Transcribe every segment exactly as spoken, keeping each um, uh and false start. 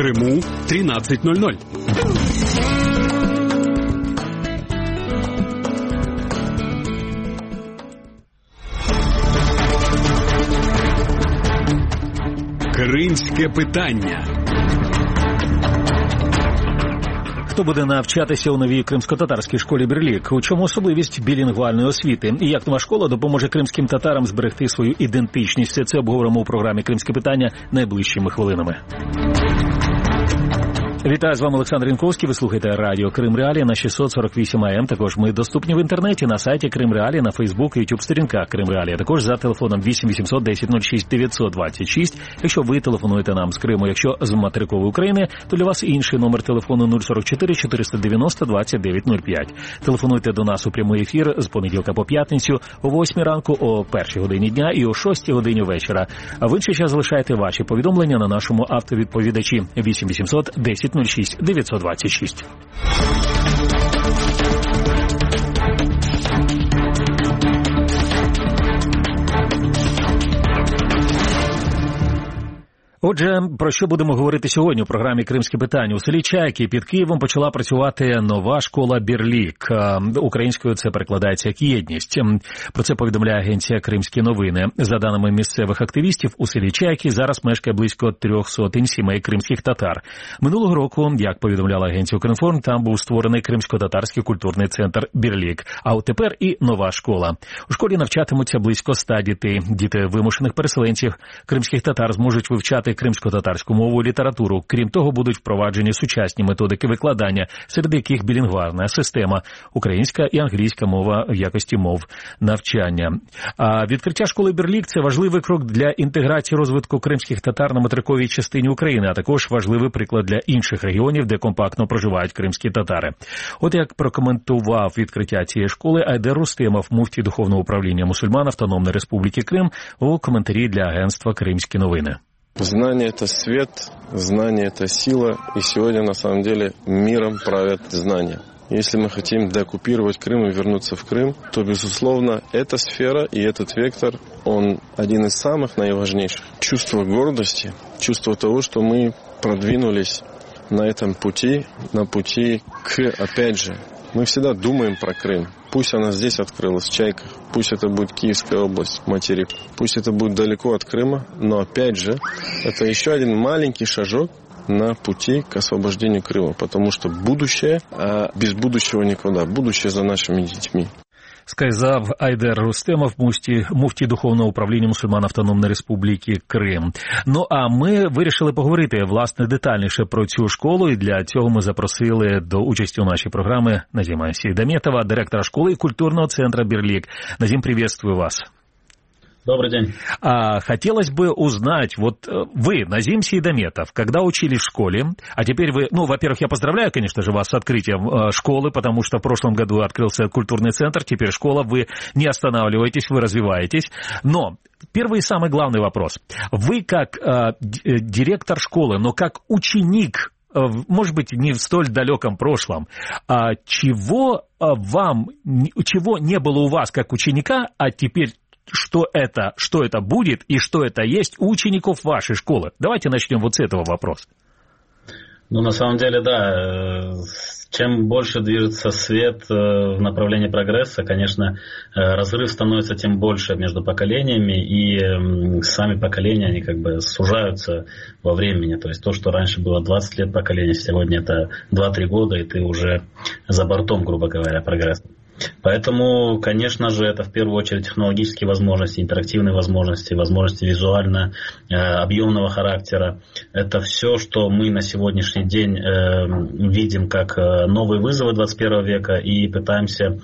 Криму тринадцать ноль ноль. Кримське питання. Хто буде навчатися у новій кримсько-татарській школі «Бірлік»? У чому особливість білінгвальної освіти? І як нова школа допоможе кримським татарам зберегти свою ідентичність? Все це обговоримо у програмі «Кримське питання» найближчими хвилинами. Вітаю, з вами Олександр Янковський. Ви слухаєте радіо Крим Реалії на шістсот сорок вісім ей ем. Також ми доступні в інтернеті на сайті Крим Реалії, на Фейсбук і Ютуб сторінках Крим Реалії. Також за телефоном вісім вісімсот десять нуль шість дев'ятсот двадцять шість. Якщо ви телефонуєте нам з Криму, якщо з материкової України, то для вас інший номер телефону нуль сорок чотири чотириста дев'яносто двадцять дев'ять нуль п'ять. Телефонуйте до нас у прямий ефір з понеділка по п'ятницю о восьмій ранку, о першій годині дня і о шостій годині вечора. А в інший час залишайте ваші повідомлення на нашому автовідповідачі вісім вісімсот десять нуль шість дев'ятсот двадцять шість. Отже, про що будемо говорити сьогодні у програмі «Кримське питання»? У селі Чайки під Києвом почала працювати нова школа «Бірлік». Українською це перекладається як «єдність». Про це повідомляє агенція «Кримські новини». За даними місцевих активістів, у селі Чайки зараз мешкає близько трьох сотень сімей кримських татар. Минулого року, як повідомляла агенція «Укрінформ», там був створений кримсько-татарський культурний центр «Бірлік». А от тепер і нова школа. У школі навчатимуться близько ста дітей. Діти вимушених переселенців кримських татар зможуть вивчати кримсько-татарську мову і літературу. Крім того, будуть впроваджені сучасні методики викладання, серед яких білінгвальна система, українська і англійська мова в якості мов навчання. А відкриття школи «Бірлік» – це важливий крок для інтеграції розвитку кримських татар на материковій частині України, а також важливий приклад для інших регіонів, де компактно проживають кримські татари. От як прокоментував відкриття цієї школи Айдер Рустемов, муфтій Духовного управління мусульман Автономної Республіки Крим, у коментарі для агентства «Кримські новини». Знание – это свет, знание – это сила, и сегодня, на самом деле, миром правят знания. Если мы хотим деоккупировать Крым и вернуться в Крым, то, безусловно, эта сфера и этот вектор, он один из самых наиважнейших. Чувство гордости, чувство того, что мы продвинулись на этом пути, на пути к, опять же, мы всегда думаем про Крым. Пусть она здесь открылась, в Чайках, пусть это будет Киевская область, материк, пусть это будет далеко от Крыма, но опять же, это еще один маленький шажок на пути к освобождению Крыма, потому что будущее, а без будущего никуда, будущее за нашими детьми. Сказав Айдер Рустемов, муфтій, муфтій Духовного управління мусульман Автономної Республіки Крим. Ну а ми вирішили поговорити, власне, детальніше про цю школу, і для цього ми запросили до участі у нашій програмі Назима Сейдаметова, директора школи і культурного центра «Бірлік». Назим, приветствую вас. Добрый день. А, хотелось бы узнать, вот вы, Назим Сейдаметов, когда учились в школе, а теперь вы, ну, во-первых, я поздравляю, конечно же, вас с открытием э, школы, потому что в прошлом году открылся культурный центр, теперь школа, вы не останавливаетесь, вы развиваетесь, но первый и самый главный вопрос. Вы как э, директор школы, но как ученик, э, может быть, не в столь далеком прошлом, а чего вам, чего не было у вас как ученика, а теперь что это, что это будет и что это есть у учеников вашей школы? Давайте начнем вот с этого вопроса. Ну, на самом деле, да, чем больше движется свет в направлении прогресса, конечно, разрыв становится тем больше между поколениями, и сами поколения, они как бы сужаются во времени. То есть то, что раньше было двадцать лет поколения, сегодня это два-три года, и ты уже за бортом, грубо говоря, прогресса. Поэтому, конечно же, это в первую очередь технологические возможности, интерактивные возможности, возможности визуально э, объемного характера. Это все, что мы на сегодняшний день э, видим как э, новые вызовы двадцать первого века и пытаемся э,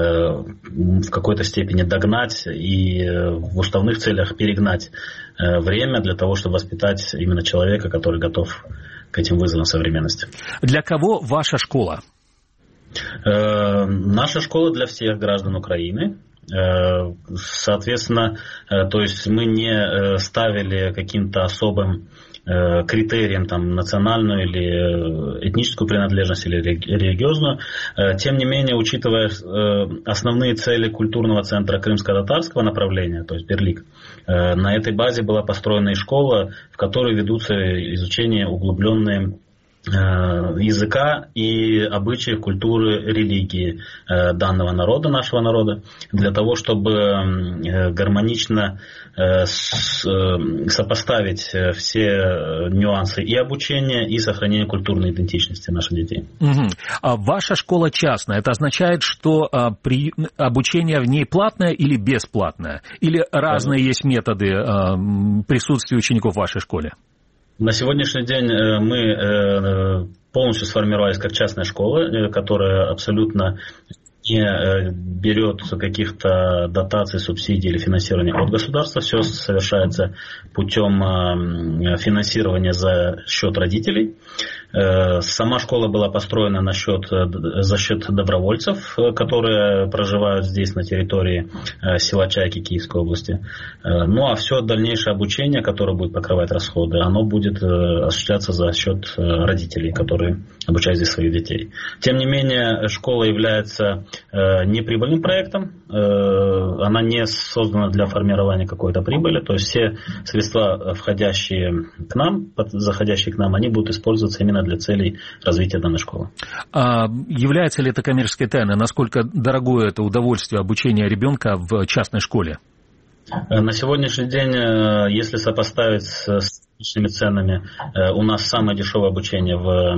в какой-то степени догнать и э, в уставных целях перегнать э, время для того, чтобы воспитать именно человека, который готов к этим вызовам современности. Для кого ваша школа? Наша школа для всех граждан Украины. Соответственно, то есть мы не ставили каким-то особым критерием там, национальную или этническую принадлежность или религиозную. Тем не менее, учитывая основные цели культурного центра крымско-татарского направления, то есть Берлик, на этой базе была построена и школа, в которой ведутся изучение углубленные языка и обычаев, культуры, религии данного народа, нашего народа, для того, чтобы гармонично сопоставить все нюансы и обучения, и сохранения культурной идентичности наших детей. Угу. А ваша школа частная, это означает, что при... обучение в ней платное или бесплатное? Или разные есть методы присутствия учеников в вашей школе? На сегодняшний день мы полностью сформировались как частная школа, которая абсолютно не берет каких-то дотаций, субсидий или финансирования от государства. Все совершается путем финансирования за счет родителей. Сама школа была построена на счет, за счет добровольцев, которые проживают здесь, на территории села Чайки Киевской области. Ну а все дальнейшее обучение, которое будет покрывать расходы, оно будет осуществляться за счет родителей, которые обучают здесь своих детей. Тем не менее, школа является неприбыльным проектом. Она не создана для формирования какой-то прибыли. То есть все средства, входящие к нам, заходящие к нам, они будут использоваться именно для целей развития данной школы. А является ли это коммерческой тайной? Насколько дорогое это удовольствие обучения ребенка в частной школе? На сегодняшний день, если сопоставить с личными ценами, у нас самое дешевое обучение в,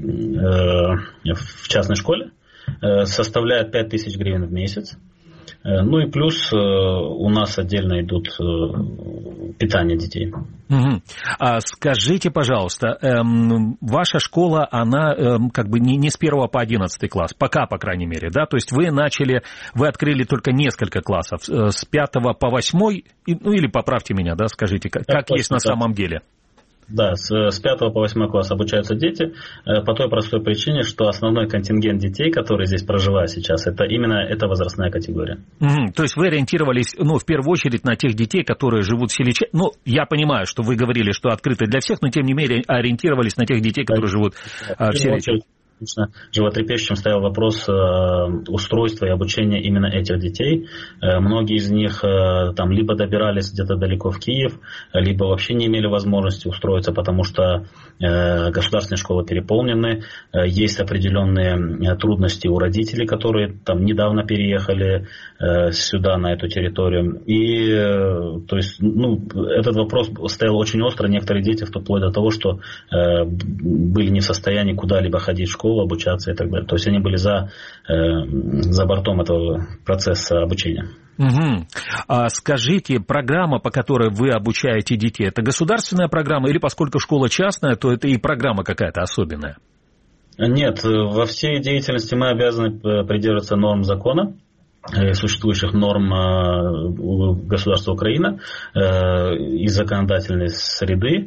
в частной школе составляет пять тысяч гривен в месяц. Ну и плюс у нас отдельно идут питание детей. Угу. А скажите, пожалуйста, эм, ваша школа, она эм, как бы не, не с первого по одиннадцатый класс, пока, по крайней мере, да? То есть вы начали, вы открыли только несколько классов, э, с пятого по восьмой, ну или поправьте меня, да, скажите, как, как есть на самом деле? Да, с, с пятого по восьмой класс обучаются дети по той простой причине, что основной контингент детей, которые здесь проживают сейчас, это именно эта возрастная категория. Mm-hmm. То есть вы ориентировались, ну, в первую очередь на тех детей, которые живут в селе Чайки. Ну, я понимаю, что вы говорили, что открыто для всех, но тем не менее ориентировались на тех детей, которые живут в, в селе Чайки. Животрепещущим стоял вопрос э, устройства и обучения именно этих детей. Э, многие из них э, там либо добирались где-то далеко в Киев, либо вообще не имели возможности устроиться, потому что э, государственные школы переполнены. Э, есть определенные трудности у родителей, которые там недавно переехали э, сюда, на эту территорию. И э, то есть, ну, этот вопрос стоял очень остро. Некоторые дети вплоть до того, что э, были не в состоянии куда-либо ходить в школу, обучаться и так далее. То есть они были за, э, за бортом этого процесса обучения. Угу. А скажите, программа, по которой вы обучаете детей, это государственная программа или поскольку школа частная, то это и программа какая-то особенная? Нет, во всей деятельности мы обязаны придерживаться норм закона, существующих норм государства Украина и законодательной среды.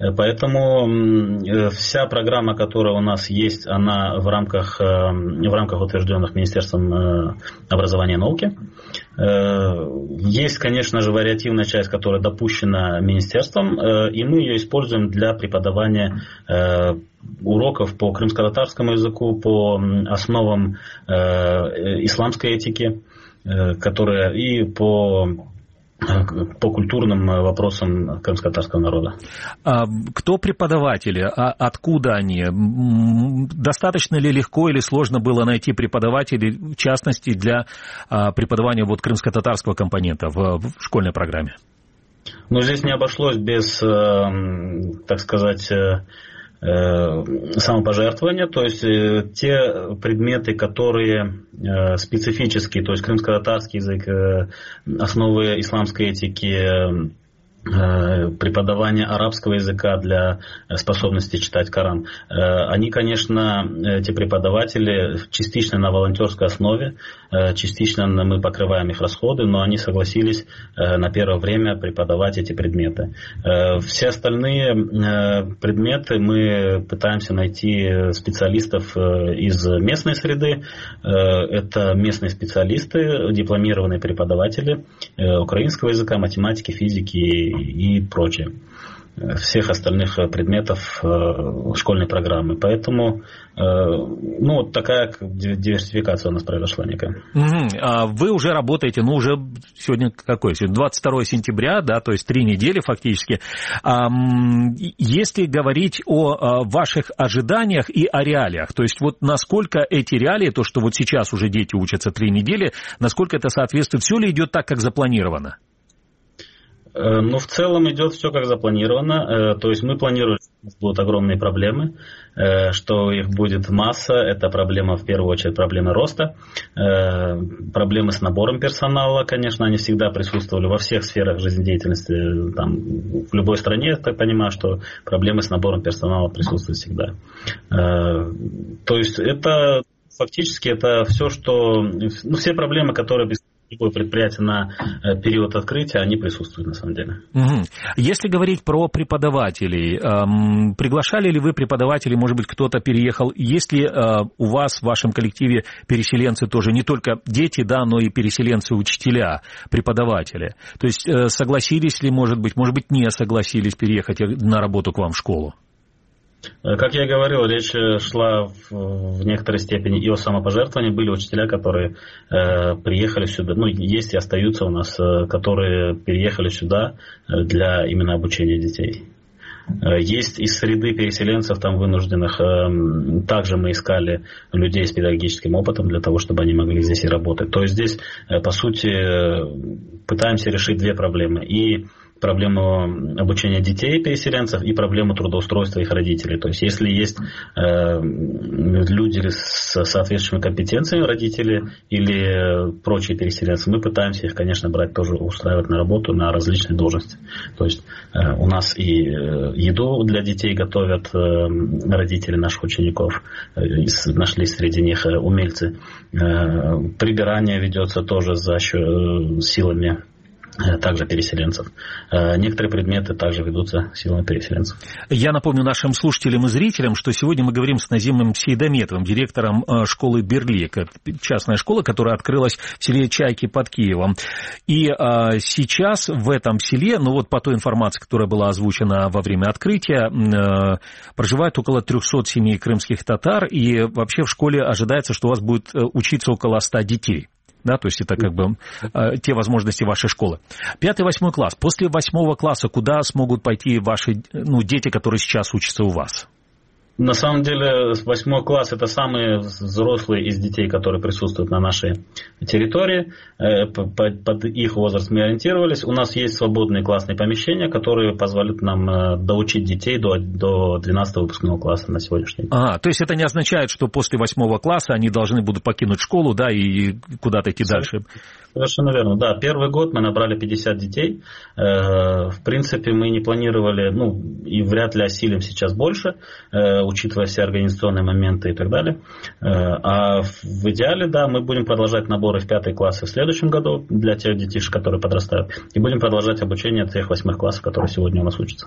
Поэтому вся программа, которая у нас есть, она в рамках, в рамках утвержденных Министерством образования и науки. Есть, конечно же, вариативная часть, которая допущена Министерством, и мы ее используем для преподавания уроков по крымско-татарскому языку, по основам исламской этики, которые и по, по культурным вопросам крымско-татарского народа. А кто преподаватели? А откуда они? Достаточно ли легко или сложно было найти преподавателей, в частности, для преподавания вот крымско-татарского компонента в, в школьной программе? Ну, здесь не обошлось без, так сказать, самопожертвования, то есть те предметы, которые специфические, то есть крымско-татарский язык, основы исламской этики, преподавание арабского языка для способности читать Коран. Они, конечно, эти преподаватели частично на волонтерской основе, частично мы покрываем их расходы, но они согласились на первое время преподавать эти предметы. Все остальные предметы мы пытаемся найти специалистов из местной среды. Это местные специалисты, дипломированные преподаватели украинского языка, математики, физики и прочее. Всех остальных предметов школьной программы. Поэтому ну, вот такая диверсификация у нас произошла некая. Угу. А вы уже работаете, ну, уже сегодня какой? Сегодня двадцать второе сентября, да, то есть три недели фактически. А, если говорить о ваших ожиданиях и о реалиях, то есть вот насколько эти реалии, то, что вот сейчас уже дети учатся три недели, насколько это соответствует, все ли идет так, как запланировано? Ну, в целом идет все как запланировано. То есть мы планируем, что у нас будут огромные проблемы, что их будет масса. Это проблема, в первую очередь, проблемы роста. Проблемы с набором персонала, конечно, они всегда присутствовали во всех сферах жизнедеятельности. Там, в любой стране, я так понимаю, что проблемы с набором персонала присутствуют всегда. То есть это фактически это все, что... Ну, все проблемы, которые... Любое предприятие на период открытия, они присутствуют на самом деле. Угу. Если говорить про преподавателей, эм, приглашали ли вы преподавателей, может быть, кто-то переехал? Есть ли э, у вас в вашем коллективе переселенцы тоже, не только дети, да, но и переселенцы-учителя, преподаватели? То есть э, согласились ли, может быть, может быть, не согласились переехать на работу к вам в школу? Как я и говорил, речь шла в, в некоторой степени и о самопожертвовании. Были учителя, которые э, приехали сюда, ну, есть и остаются у нас, э, которые переехали сюда для именно обучения детей. Э, есть из среды переселенцев там вынужденных, э, также мы искали людей с педагогическим опытом для того, чтобы они могли здесь и работать. То есть здесь, э, по сути, э, пытаемся решить две проблемы. И проблему обучения детей переселенцев и проблему трудоустройства их родителей. То есть если есть э, люди с соответствующими компетенциями, родители или прочие переселенцы, мы пытаемся их, конечно, брать тоже, устраивать на работу на различные должности. То есть э, у нас и э, еду для детей готовят э, родители наших учеников, э, нашли среди них э, умельцы. Э, прибирание ведется тоже за счет, э, силами также переселенцев. Некоторые предметы также ведутся силами переселенцев. Я напомню нашим слушателям и зрителям, что сегодня мы говорим с Назимом Сейдометовым, директором школы «Берлик». Это частная школа, которая открылась в селе Чайки под Киевом. И а, сейчас в этом селе, ну вот по той информации, которая была озвучена во время открытия, а, проживает около трехсот семей крымских татар, и вообще в школе ожидается, что у вас будет учиться около ста детей. Да, то есть это как бы э, те возможности вашей школы. Пятый, восьмой класс. После восьмого класса куда смогут пойти ваши, ну, дети, которые сейчас учатся у вас? На самом деле, восьмой класс – это самые взрослые из детей, которые присутствуют на нашей территории. Под их возраст мы ориентировались. У нас есть свободные классные помещения, которые позволят нам доучить детей до, до двенадцатого выпускного класса на сегодняшний день. А, то есть это не означает, что после восьмого класса они должны будут покинуть школу, да, и куда-то идти дальше? Совершенно верно, да. Первый год мы набрали пятьдесят детей. В принципе, мы не планировали, ну, и вряд ли осилим сейчас больше, учитывая все организационные моменты и так далее. А в идеале, да, мы будем продолжать наборы в пятый класс в следующем году для тех детишек, которые подрастают. И будем продолжать обучение тех восьмых классов, которые сегодня у нас учатся.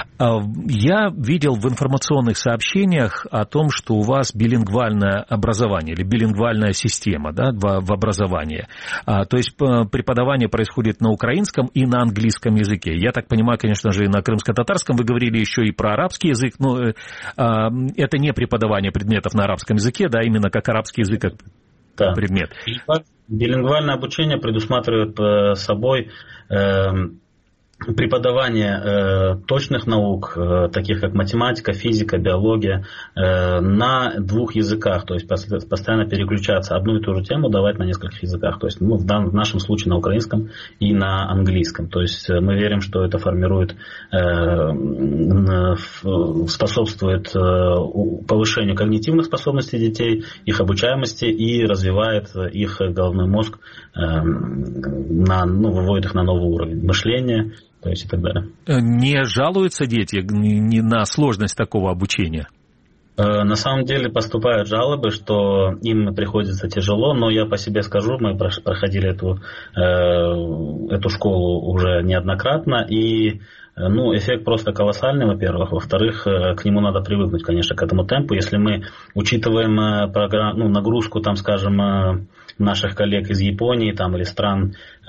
Я видел в информационных сообщениях о том, что у вас билингвальное образование или билингвальная система, да, в образовании. То есть преподавание происходит на украинском и на английском языке. Я так понимаю, конечно же, и на крымско-татарском. Вы говорили еще и про арабский язык, но это не преподавание предметов на арабском языке, да, именно как арабский язык, как да. предмет. Билингвальное обучение предусматривает собой преподавание э, точных наук, э, таких как математика, физика, биология, э, на двух языках, то есть постоянно переключаться, одну и ту же тему давать на нескольких языках, то есть ну, в, дан, в нашем случае на украинском и на английском. То есть мы верим, что это формирует, э, способствует э, повышению когнитивных способностей детей, их обучаемости и развивает их головной мозг, э, на, ну, выводит их на новый уровень мышления. то есть и так далее. Не жалуются дети ни на сложность такого обучения? На самом деле поступают жалобы, что им приходится тяжело, но я по себе скажу, мы проходили эту, эту школу уже неоднократно, и ну, эффект просто колоссальный, во-первых. Во-вторых, к нему надо привыкнуть, конечно, к этому темпу. Если мы учитываем программ, ну, нагрузку, там, скажем, наших коллег из Японии там, или стран, э,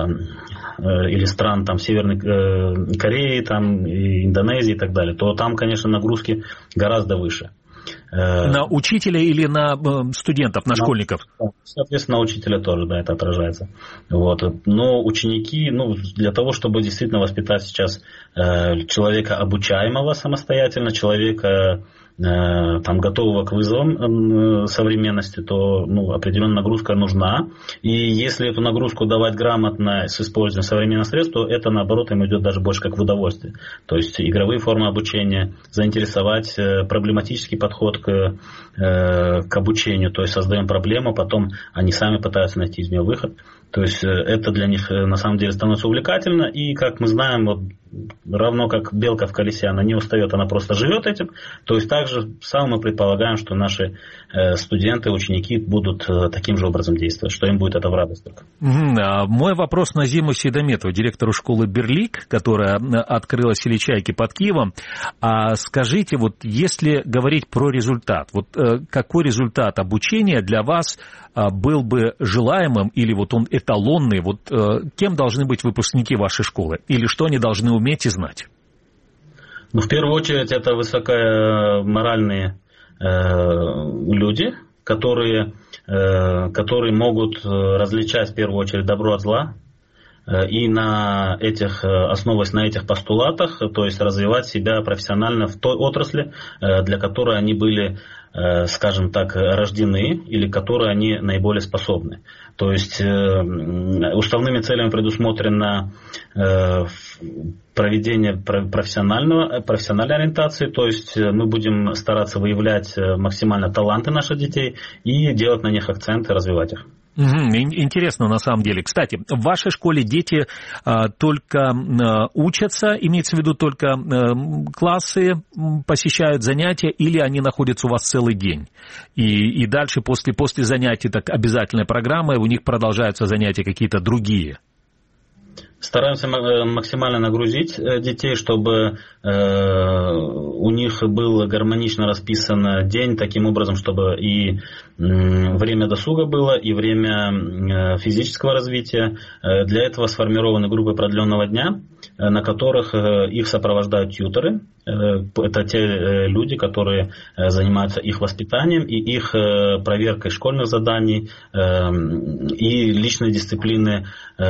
или стран там, Северной э, Кореи, там, и Индонезии и так далее, то там, конечно, нагрузки гораздо выше. На учителя или на студентов, на, на школьников? Соответственно, на учителя тоже, да, это отражается. Вот. Но ученики, ну, для того, чтобы действительно воспитать сейчас э, человека обучаемого самостоятельно, человека там, готового к вызовам современности, то ну, определенная нагрузка нужна. И если эту нагрузку давать грамотно с использованием современных средств, то это, наоборот, им идет даже больше как в удовольствие. То есть игровые формы обучения, заинтересовать, проблематический подход к, к обучению, то есть создаем проблему, потом они сами пытаются найти из нее выход. То есть это для них на самом деле становится увлекательно, и, как мы знаем, вот, равно как белка в колесе, она не устает, она просто живет этим. То есть также сам мы предполагаем, что наши э, студенты, ученики будут э, таким же образом действовать, что им будет это в радость только. Mm-hmm. Мой вопрос Назиму Сейдометову, директору школы «Берлик», которая открыла «Селичайки» под Киевом. А скажите, вот если говорить про результат, вот э, какой результат обучения для вас э, был бы желаемым, или вот он эталонный, вот э, кем должны быть выпускники вашей школы, или что они должны уметь и знать? Ну, в первую очередь, это высокоморальные э, люди, которые, э, которые могут различать, в первую очередь, добро от зла, э, и на этих, основываясь на этих постулатах, то есть развивать себя профессионально в той отрасли, э, для которой они были, э, скажем так, рождены, или к которой они наиболее способны. То есть э, уставными целями предусмотрено э, проведение профессионального, профессиональной ориентации, то есть мы будем стараться выявлять максимально таланты наших детей и делать на них акценты, развивать их. Интересно, на самом деле. Кстати, в вашей школе дети а, только а, учатся, имеется в виду только а, классы посещают занятия, или они находятся у вас целый день? И, и дальше после, после занятий так обязательная программа, и у них продолжаются занятия какие-то другие? Стараемся максимально нагрузить детей, чтобы э, у них был гармонично расписан день, таким образом, чтобы и э, время досуга было, и время э, физического развития. Э, для этого сформированы группы продленного дня, э, на которых э, их сопровождают тьюторы. Э, это те э, люди, которые э, занимаются их воспитанием и их э, проверкой школьных заданий э, и личной дисциплины,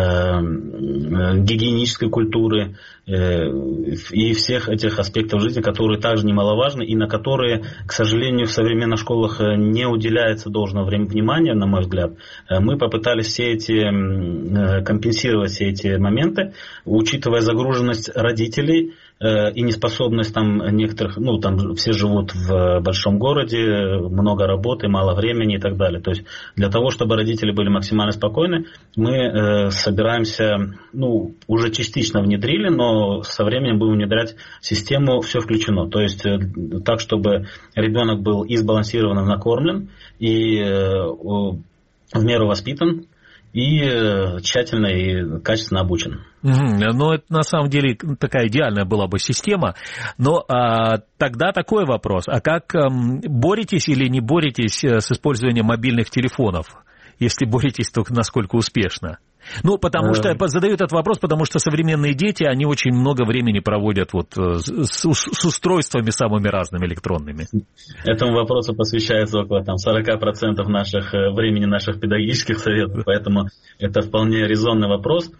э, гигиенической культуры э, и всех этих аспектов жизни, которые также немаловажны и на которые, к сожалению, в современных школах не уделяется должного внимания, на мой взгляд. Мы попытались все эти, э, компенсировать все эти моменты, учитывая загруженность родителей э, и неспособность там некоторых, ну там все живут в большом городе, много работы, мало времени и так далее. То есть для того, чтобы родители были максимально спокойны, мы э, собираемся, ну, уже частично внедрили, но со временем будем внедрять систему «все включено». То есть так, чтобы ребенок был и сбалансированно накормлен, и в меру воспитан, и тщательно и качественно обучен. Mm-hmm. Ну, это на самом деле такая идеальная была бы система. Но а, тогда такой вопрос. А как а, боретесь или не боретесь с использованием мобильных телефонов? Если боретесь, то насколько успешно? Ну, потому что задают этот вопрос, потому что современные дети, они очень много времени проводят вот с, с устройствами самыми разными электронными. Этому вопросу посвящается около там, сорок процентов наших, времени наших педагогических советов, поэтому это вполне резонный вопрос.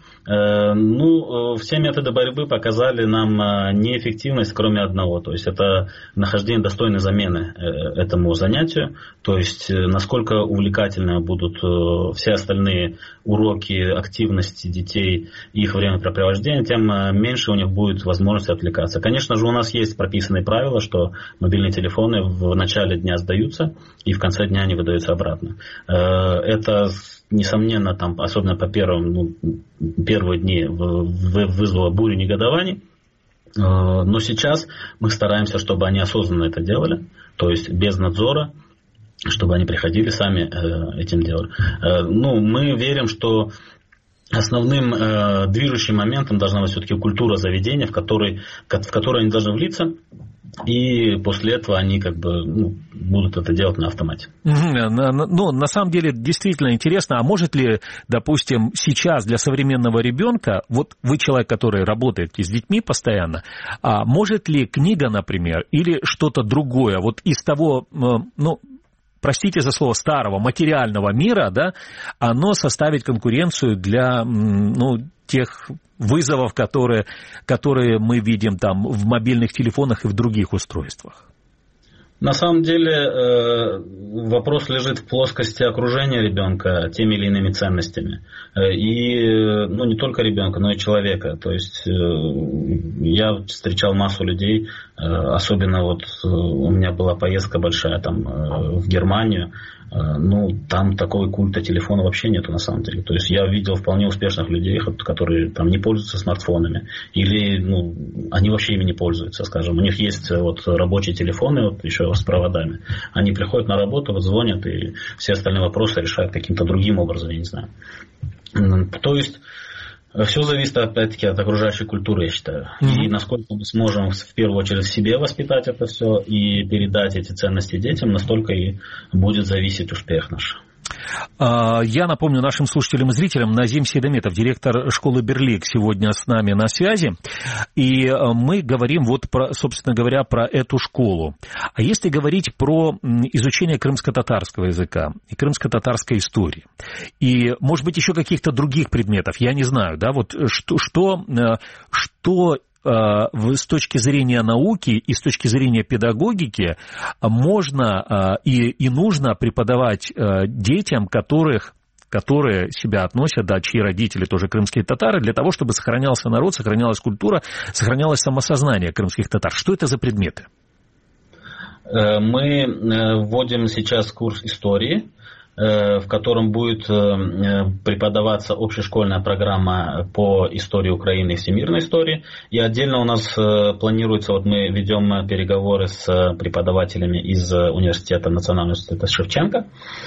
Ну, все методы борьбы показали нам неэффективность, кроме одного, то есть это нахождение достойной замены этому занятию, то есть насколько увлекательны будут все остальные уроки больше активности детей и их времяпрепровождения, тем меньше у них будет возможности отвлекаться. Конечно же, у нас есть прописанные правила, что мобильные телефоны в начале дня сдаются и в конце дня не выдаются обратно. Это, несомненно, там, особенно по первым, ну, первые дни вызвало бурю негодований. Но сейчас мы стараемся, чтобы они осознанно это делали, то есть без надзора, чтобы они приходили сами э, этим делали. Э, ну, мы верим, что основным э, движущим моментом должна быть все-таки культура заведения, в которой, в которой они должны влиться, и после этого они как бы ну, будут это делать на автомате. Ну, на самом деле, действительно интересно, а может ли, допустим, сейчас для современного ребенка, вот вы человек, который работает с детьми постоянно, а может ли книга, например, или что-то другое, вот из того, ну, простите за слово, старого материального мира, да, оно составит конкуренцию для, ну, тех вызовов, которые, которые мы видим там в мобильных телефонах и в других устройствах? На самом деле вопрос лежит в плоскости окружения ребенка теми или иными ценностями. И ну, не только ребенка, но и человека. То есть я встречал массу людей, особенно вот у меня была поездка большая там в Германию. Ну, там такого культа телефона вообще нету на самом деле. То есть я видел вполне успешных людей, которые там не пользуются смартфонами. Или, ну, они вообще ими не пользуются, скажем. У них есть вот рабочие телефоны, вот еще с проводами. Они приходят на работу, вот звонят, и все остальные вопросы решают каким-то другим образом, я не знаю. То есть все зависит, опять-таки, от окружающей культуры, я считаю. Mm-hmm. И насколько мы сможем, в первую очередь, в себе воспитать это все и передать эти ценности детям, настолько и будет зависеть успех наш. Я напомню нашим слушателям и зрителям, Назим Сейдометов, директор школы Берлик, сегодня с нами на связи. И мы говорим, вот, про, собственно говоря, про эту школу. А если говорить про изучение крымско-татарского языка и крымско-татарской истории, и, может быть, еще каких-то других предметов, я не знаю, да, вот что, что, что с точки зрения науки и с точки зрения педагогики можно и, и нужно преподавать детям, которых, которые себя относят, да, чьи родители тоже крымские татары, для того, чтобы сохранялся народ, сохранялась культура, сохранялось самосознание крымских татар. Что это за предметы? Мы вводим сейчас курс истории, в котором будет преподаваться общешкольная программа по истории Украины и всемирной истории. И отдельно у нас планируется, вот мы ведем переговоры с преподавателями из университета, Национального университета Шевченко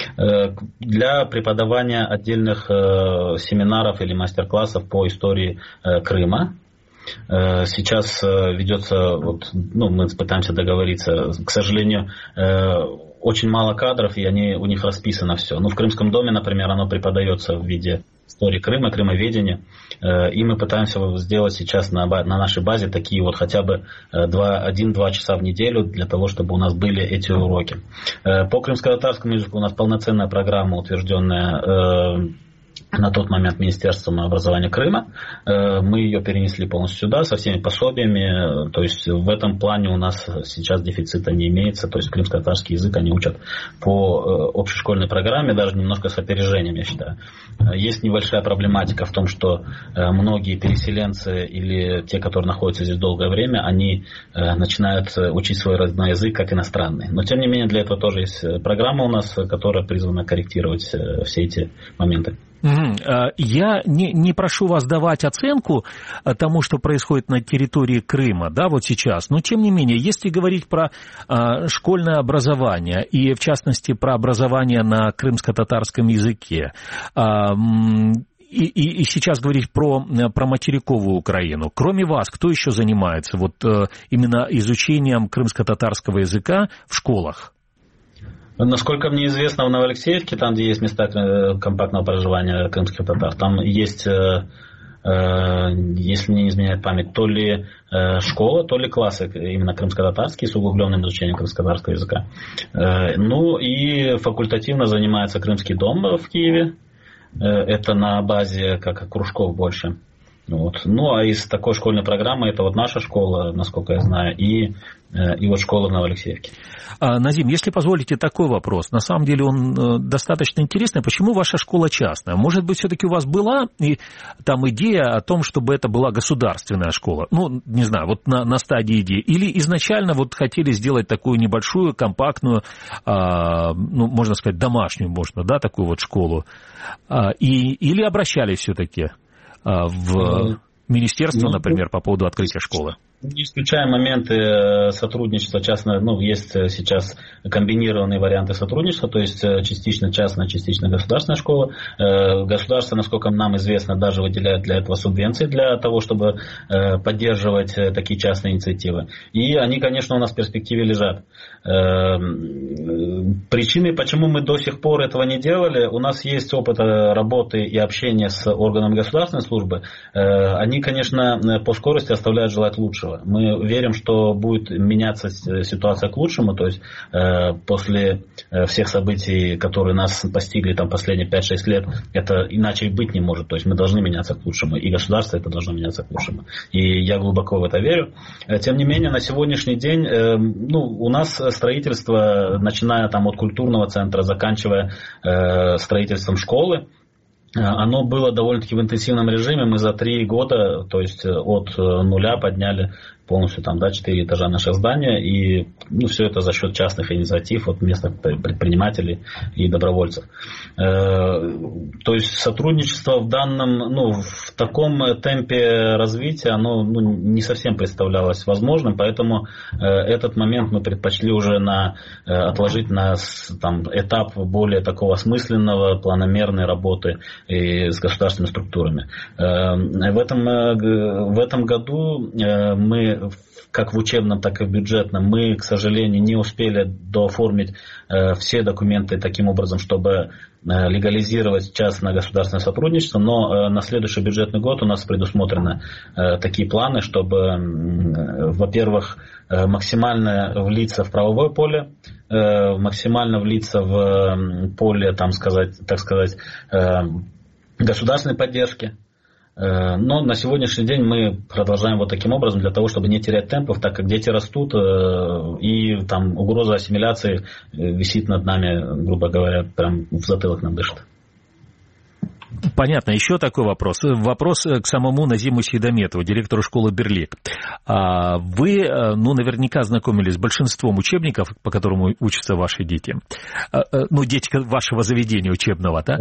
для преподавания отдельных семинаров или мастер-классов по истории Крыма. Сейчас ведется, вот, ну, мы пытаемся договориться, к сожалению, очень мало кадров, и они, у них расписано все. Ну, в Крымском доме, например, оно преподается в виде истории Крыма, крымоведения, и мы пытаемся сделать сейчас на, на нашей базе такие вот хотя бы один-два часа в неделю для того, чтобы у нас были эти уроки. По крымско-татарскому языку у нас полноценная программа, утвержденная на тот момент Министерством образования Крыма. Мы ее перенесли полностью сюда со всеми пособиями. То есть в этом плане у нас сейчас дефицита не имеется. То есть крымско-татарский язык они учат по общешкольной программе, даже немножко с опережением, я считаю. Есть небольшая проблематика в том, что многие переселенцы или те, которые находятся здесь долгое время, они начинают учить свой родной язык как иностранный. Но тем не менее для этого тоже есть программа у нас, которая призвана корректировать все эти моменты. Я не, не прошу вас давать оценку тому, что происходит на территории Крыма, да, вот сейчас, но тем не менее, если говорить про а, школьное образование и, в частности, про образование на крымско-татарском языке, а, и, и, и сейчас говорить про, про материковую Украину, кроме вас, кто еще занимается вот именно изучением крымско-татарского языка в школах? Насколько мне известно, в Новоалексеевке, там, где есть места компактного проживания крымских татар, там есть, если мне не изменяет память, то ли школа, то ли классы именно крымско-татарские с углубленным изучением крымско-татарского языка. Ну и факультативно занимается Крымский дом в Киеве. Это на базе как кружков больше. Вот. Ну, а из такой школьной программы это вот наша школа, насколько я знаю, и, и вот школа в Новоалексеевке. А, Назим, если позволите такой вопрос, на самом деле он достаточно интересный. Почему ваша школа частная? Может быть, все-таки у вас была и, там идея о том, чтобы это была государственная школа? Ну, не знаю, вот на, на стадии идеи. Или изначально вот хотели сделать такую небольшую, компактную, а, ну, можно сказать, домашнюю, можно, да, такую вот школу? А, и, или обращались все-таки в министерство, например, по поводу открытия школы? Не исключаем моменты сотрудничества частного, ну, есть сейчас комбинированные варианты сотрудничества, то есть частично частная, частично государственная школа. Государство, насколько нам известно, даже выделяет для этого субвенции для того, чтобы поддерживать такие частные инициативы. И они, конечно, у нас в перспективе лежат. Причины, почему мы до сих пор этого не делали, у нас есть опыт работы и общения с органами государственной службы. Они, конечно, по скорости оставляют желать лучшего. Мы верим, что будет меняться ситуация к лучшему, то есть э, после всех событий, которые нас постигли там последние пять-шесть лет, это иначе быть не может, то есть мы должны меняться к лучшему, и государство это должно меняться к лучшему. И я глубоко в это верю. Тем не менее, на сегодняшний день э, ну, у нас строительство, начиная там от культурного центра, заканчивая э, строительством школы, оно было довольно-таки в интенсивном режиме. Мы за три года, то есть от нуля, подняли полностью там, да, четыре этажа нашего здания. И ну, все это за счет частных инициатив от местных предпринимателей и добровольцев. То есть сотрудничество в данном, ну, в таком темпе развития, оно ну, не совсем представлялось возможным. Поэтому этот момент мы предпочли уже на, отложить на там, этап более такого осмысленного, планомерной работы и с государственными структурами. В этом, в этом году мы, как в учебном, так и в бюджетном, мы, к сожалению, не успели дооформить все документы таким образом, чтобы легализировать частно-государственное сотрудничество, но на следующий бюджетный год у нас предусмотрены такие планы, чтобы, во-первых, максимально влиться в правовое поле, максимально влиться в поле, там сказать, так сказать, государственной поддержки. Но на сегодняшний день мы продолжаем вот таким образом для того, чтобы не терять темпов, так как дети растут, и там угроза ассимиляции висит над нами, грубо говоря, прям в затылок нам дышит. Понятно. Еще такой вопрос. Вопрос к самому Назиму Сейдометову, директору школы «Берлик». Вы, ну, наверняка знакомились с большинством учебников, по которым учатся ваши дети. Ну, дети вашего заведения учебного, да?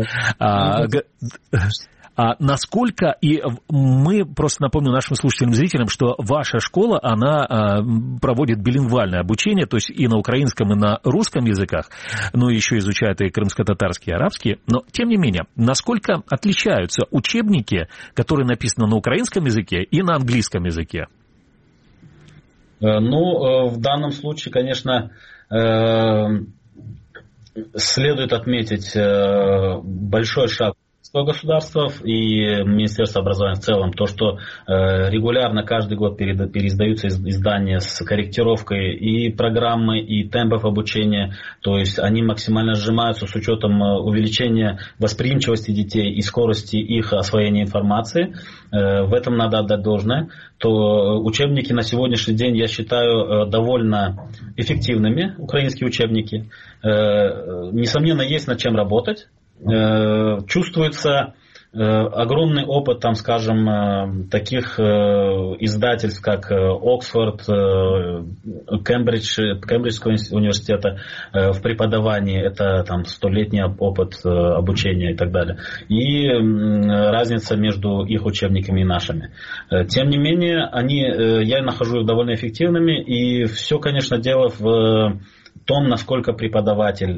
А насколько, и мы просто напомню нашим слушателям и зрителям, что ваша школа, она а, проводит билингвальное обучение, то есть и на украинском, и на русском языках, но еще изучают и крымско-татарский, и арабский. Но, тем не менее, насколько отличаются учебники, которые написаны на украинском языке и на английском языке? Ну, в данном случае, конечно, следует отметить большой шаг государства и Министерства образования в целом, то, что э, регулярно каждый год перед, переиздаются издания с корректировкой и программы, и темпов обучения, то есть они максимально сжимаются с учетом увеличения восприимчивости детей и скорости их освоения информации. Э, в этом надо отдать должное. То учебники на сегодняшний день, я считаю, довольно эффективными, украинские учебники. Э, несомненно, есть над чем работать. Чувствуется огромный опыт, там, скажем, таких издательств, как Оксфорд, Кембридж, Кембриджского университета в преподавании. Это там столетний опыт обучения и так далее. И разница между их учебниками и нашими. Тем не менее, они, я нахожу их довольно эффективными. И все, конечно, дело в том, насколько преподаватель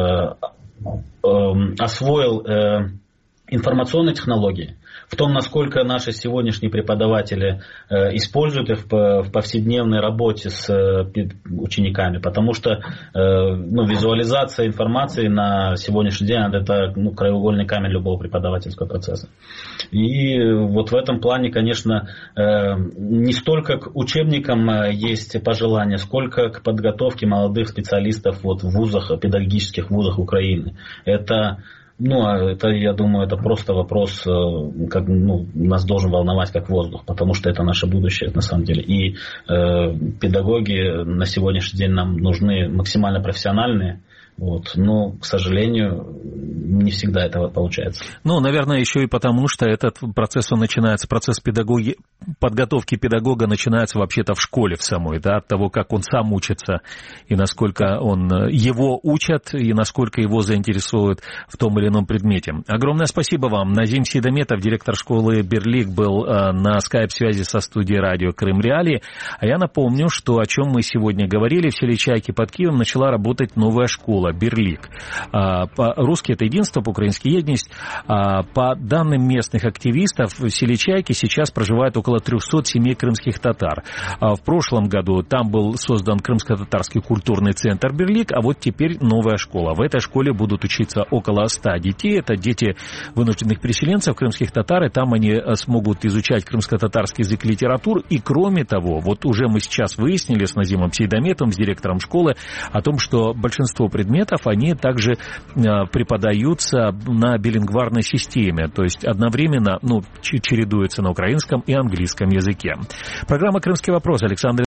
освоил э, информационные технологии, в том, насколько наши сегодняшние преподаватели э, используют их в, в повседневной работе с э, учениками, потому что э, ну, визуализация информации на сегодняшний день это ну, краеугольный камень любого преподавательского процесса. И вот в этом плане, конечно, э, не столько к учебникам есть пожелания, сколько к подготовке молодых специалистов вот, в вузах, педагогических вузах Украины. Это Ну, это, я думаю, это просто вопрос, как, ну, нас должен волновать как воздух, потому что это наше будущее, на самом деле. И э, педагоги на сегодняшний день нам нужны максимально профессиональные. Вот. Но, к сожалению, не всегда это получается. Ну, наверное, еще и потому, что этот процесс, он начинается, процесс педагоги, подготовки педагога начинается вообще-то в школе в самой, да, от того, как он сам учится, и насколько он, его учат, и насколько его заинтересуют в том или ином предмете. Огромное спасибо вам. Назим Сейдаметов, директор школы «Берлик», был на скайп-связи со студией радио «Крым Реалии». А я напомню, что о чем мы сегодня говорили, в селе Чайки под Киевом начала работать новая школа «Берлик». По-русски это единство, по-украински едность. По данным местных активистов, в селе Чайки сейчас проживает около трехсот семей крымских татар. В прошлом году там был создан крымско-татарский культурный центр «Берлик», а вот теперь новая школа. В этой школе будут учиться около ста детей. Это дети вынужденных переселенцев, крымских татар, и там они смогут изучать крымско-татарский язык и литературу. И кроме того, вот уже мы сейчас выяснили с Назимом Сейдаметовым, с директором школы, о том, что большинство предметов, они также преподаются на билингварной системе, то есть одновременно, ну, чередуются на украинском и английском языке. Программа «Крымский вопрос». Александр